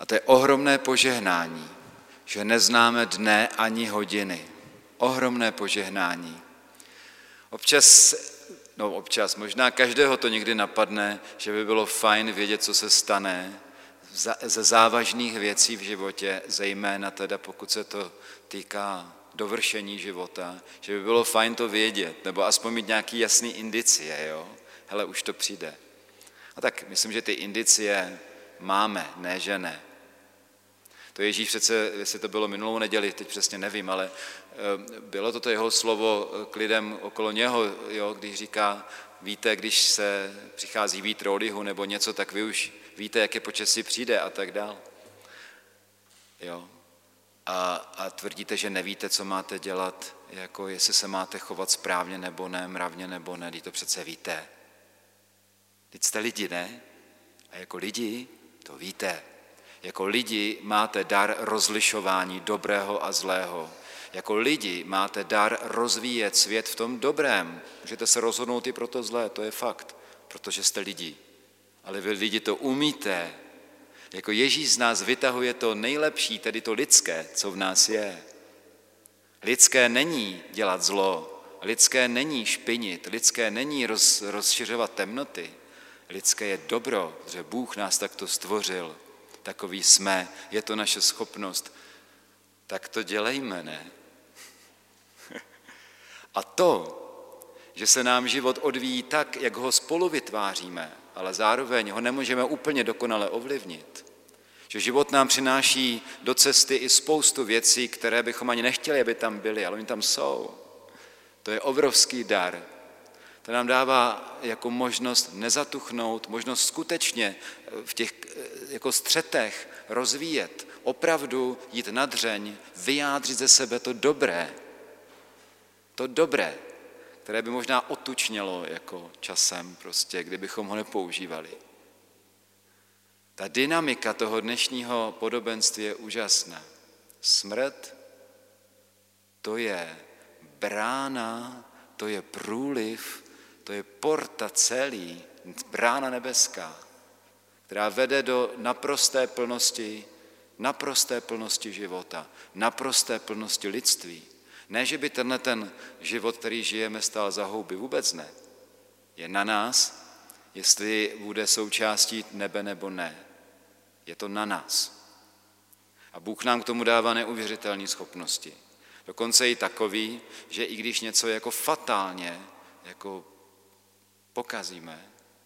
A to je ohromné požehnání, že neznáme dne ani hodiny. Ohromné požehnání. Občas, možná každého to někdy napadne, že by bylo fajn vědět, co se stane ze závažných věcí v životě, zejména teda pokud se to týká dovršení života, že by bylo fajn to vědět, nebo aspoň mít nějaký jasný indicie, jo? Hele, už to přijde. A tak myslím, že ty indicie máme, ne že ne. To Ježíš přece, jestli to bylo minulou neděli, teď přesně nevím, ale bylo to jeho slovo k lidem okolo něho, jo, když říká, víte, když se přichází vítr od jihu nebo něco, tak vy už víte, jaké počasí přijde a tak dál. Jo. A tvrdíte, že nevíte, co máte dělat, jako jestli se máte chovat správně nebo ne, mravně nebo ne, když to přece víte. Teď jste lidi, ne? A jako lidi to víte. Jako lidi máte dar rozlišování dobrého a zlého. Jako lidi máte dar rozvíjet svět v tom dobrém. Můžete se rozhodnout i pro to zlé, to je fakt, protože jste lidi. Ale vy lidi to umíte. Jako Ježíš z nás vytahuje to nejlepší, tedy to lidské, co v nás je. Lidské není dělat zlo, lidské není špinit, lidské není rozšiřovat temnoty. Lidské je dobro, že Bůh nás takto stvořil. Takový jsme, je to naše schopnost. Tak to dělejme, ne? A to, že se nám život odvíjí tak, jak ho spolu vytváříme, ale zároveň ho nemůžeme úplně dokonale ovlivnit. Že život nám přináší do cesty i spoustu věcí, které bychom ani nechtěli, aby tam byly, ale oni tam jsou. To je obrovský dar. To nám dává jako možnost nezatuchnout, možnost skutečně v těch jako střetech rozvíjet, opravdu jít na dřeň, vyjádřit ze sebe to dobré, které by možná otučnělo jako časem prostě, kdybychom ho nepoužívali. Ta dynamika toho dnešního podobenství je úžasná. Smrt, to je brána, to je průliv, to je porta celý, brána nebeská, která vede do naprosté plnosti života, naprosté plnosti lidství. Ne, že by ten život, který žijeme, stál za houby, vůbec ne. Je na nás, jestli bude součástí nebe nebo ne. Je to na nás. A Bůh nám k tomu dává neuvěřitelné schopnosti. Dokonce i takový, že i když něco jako fatálně jako pokazíme,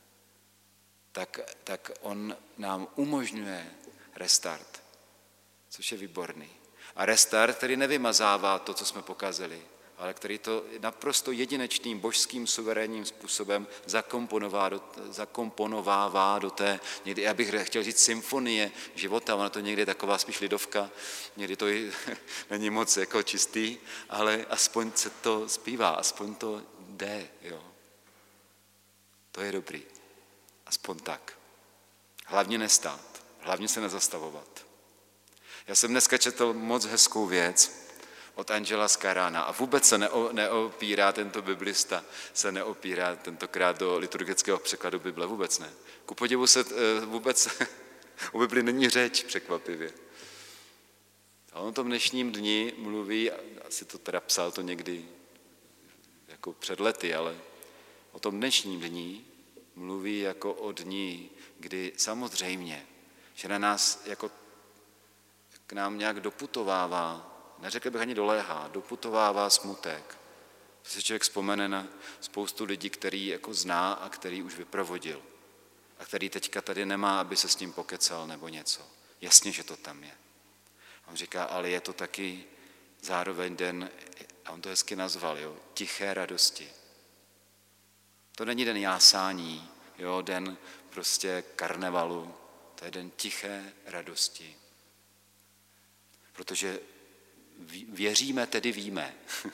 tak on nám umožňuje restart, což je výborný. A restart, který nevymazává to, co jsme pokazili, ale který to naprosto jedinečným božským suverénním způsobem zakomponovává do té, někdy, já bych chtěl říct symfonie života, ona to někdy je taková spíš lidovka, někdy to není moc jako čistý, ale aspoň se to zpívá, aspoň to jde, jo. To je dobrý, aspoň tak. Hlavně nestát, hlavně se nezastavovat. Já jsem dneska četl moc hezkou věc od Angela Scarana a vůbec se neopírá tento biblista, se neopírá tentokrát do liturgického překladu Bible, vůbec ne. Ku podivu se vůbec o Bibli není řeč, překvapivě. A on o tom dnešním dni mluví, asi to teda psal to někdy jako před lety, ale o tom dnešním dni mluví jako o dni, kdy samozřejmě, že na nás jako k nám nějak doputovává, neřekl bych ani doléhá, doputovává smutek. Si člověk vzpomene na spoustu lidí, který jako zná a který už vyprovodil. A který teďka tady nemá, aby se s ním pokecal nebo něco. Jasně, že to tam je. A on říká, ale je to taky zároveň den, a on to hezky nazval, jo, tiché radosti. To není den jásání, jo, den prostě karnevalu, to je den tiché radosti. Protože věříme, tedy víme.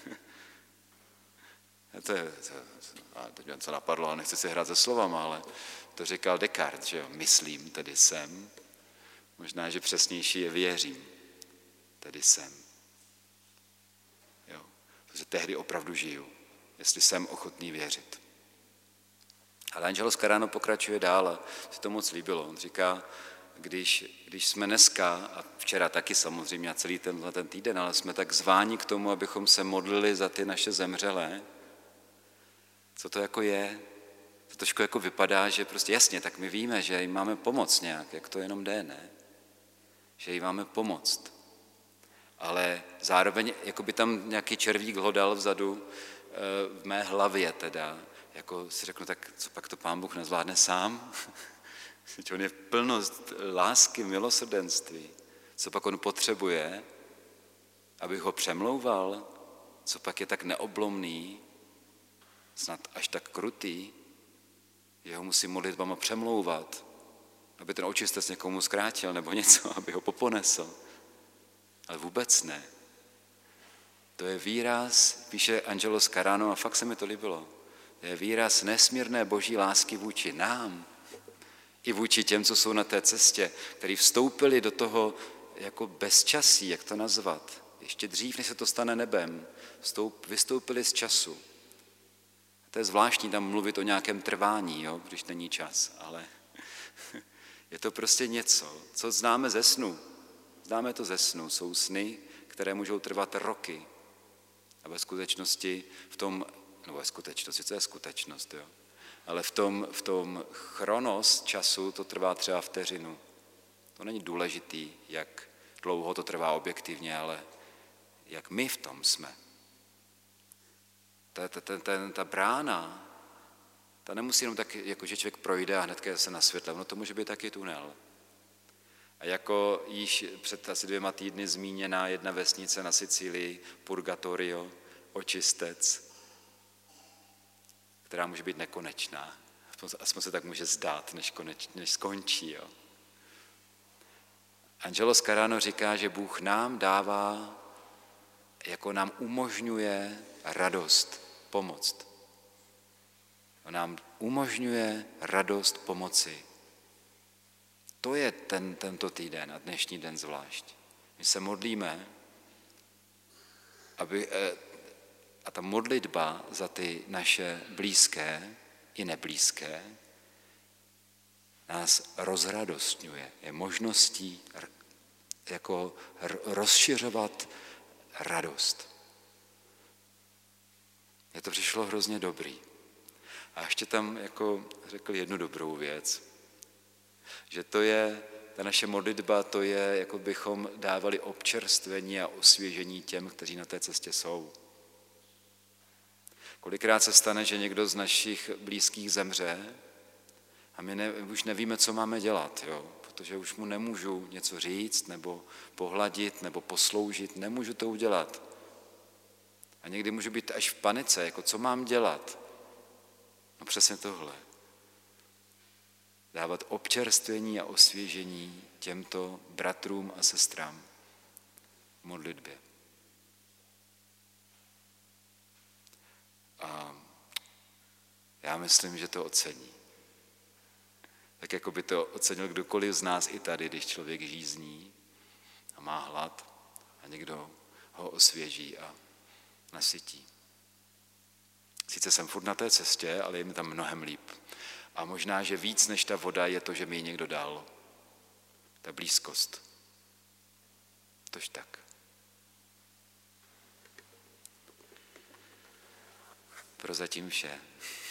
Teď mě co napadlo, ale nechci si hrát se slovama, ale to říkal Descartes, že jo, myslím, tedy jsem. Možná, že přesnější je věřím, tedy jsem. Jo, protože tehdy opravdu žiju, jestli jsem ochotný věřit. Ale Angelo Scarano pokračuje dál a se to moc líbilo. On říká, když jsme dneska, a včera taky samozřejmě a celý ten týden, ale jsme tak zváni k tomu, abychom se modlili za ty naše zemřelé, co to jako je? To trošku jako vypadá, že prostě jasně, tak my víme, že jim máme pomoct nějak, jak to jenom jde, ne? Že jim máme pomoct. Ale zároveň, jako by tam nějaký červík hlodal vzadu v mé hlavě teda, jako si řeknu, tak co pak to Pán Bůh nezvládne sám? On je plnost lásky, milosrdenství. Co pak on potřebuje, abych ho přemlouval? Co pak je tak neoblomný, snad až tak krutý, že ho musím modlitbama přemlouvat, aby ten očistec někomu zkrátil nebo něco, aby ho poponesl. Ale vůbec ne. To je výraz, píše Angelo Scarano, a fakt se mi to líbilo, to je výraz nesmírné boží lásky vůči nám i vůči těm, co jsou na té cestě, kteří vstoupili do toho jako bezčasí, jak to nazvat, ještě dřív, než se to stane nebem, vystoupili z času. To je zvláštní tam mluvit o nějakém trvání, jo, když není čas, ale je to prostě něco, co známe ze snu. Známe to ze snu, jsou sny, které můžou trvat roky. A ve skutečnosti co je skutečnost, jo? Ale v tom chronos času to trvá třeba vteřinu. To není důležitý, jak dlouho to trvá objektivně, ale jak my v tom jsme. Ta brána, ta nemusí jenom tak, jako že člověk projde a hnedka se na světle, no to může být taky tunel. A jako již před asi 2 týdny zmíněná jedna vesnice na Sicílii, Purgatorio, očistec, která může být nekonečná. Aspoň se tak může zdát, než skončí. Jo. Angelo Scarano říká, že Bůh nám dává, jako nám umožňuje radost pomoct. On nám umožňuje radost pomoci. To je tento týden a dnešní den zvlášť. My se modlíme, a ta modlitba za ty naše blízké i neblízké nás rozradostňuje. Je možností jako rozšiřovat radost. Mně to přišlo hrozně dobrý. A ještě tam jako řekl jednu dobrou věc, že ta naše modlitba, to je, jako bychom dávali občerstvení a osvěžení těm, kteří na té cestě jsou. Kolikrát se stane, že někdo z našich blízkých zemře a my už nevíme, co máme dělat, jo? Protože už mu nemůžu něco říct, nebo pohladit, nebo posloužit, nemůžu to udělat. A někdy můžu být až v panice, jako co mám dělat? No přesně tohle. Dávat občerstvení a osvěžení těmto bratrům a sestrám v modlitbě. A já myslím, že to ocení. Tak jako by to ocenil kdokoliv z nás i tady, když člověk žízní a má hlad a někdo ho osvěží a nasytí. Sice jsem furt na té cestě, ale je mi tam mnohem líp. A možná, že víc než ta voda je to, že mi ji někdo dal. Ta blízkost. Tož tak. Prozatím vše.